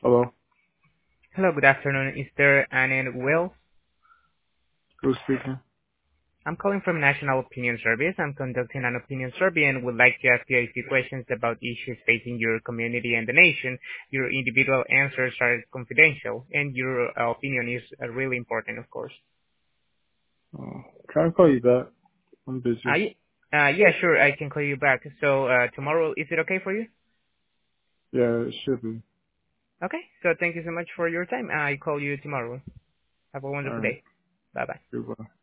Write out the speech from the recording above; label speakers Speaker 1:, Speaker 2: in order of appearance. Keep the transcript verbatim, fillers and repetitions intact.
Speaker 1: Hello,
Speaker 2: Hello, good afternoon. Is there Anand Will?
Speaker 1: who's speaking?
Speaker 2: I'm calling from National Opinion Service. I'm conducting an opinion survey and would like to ask you a few questions about issues facing your community and the nation. Your individual answers are confidential, and your uh, opinion is uh, really important, of course.
Speaker 1: Uh, can I call you back? I'm
Speaker 2: Uh,
Speaker 1: busy.
Speaker 2: y- uh, yeah, sure, I can call you back. So uh, tomorrow, is it okay for you?
Speaker 1: Yeah, it should be.
Speaker 2: Okay, so thank you so much for your time. I call you tomorrow. Have a
Speaker 1: All
Speaker 2: wonderful
Speaker 1: right.
Speaker 2: day. Bye-bye.
Speaker 1: Goodbye.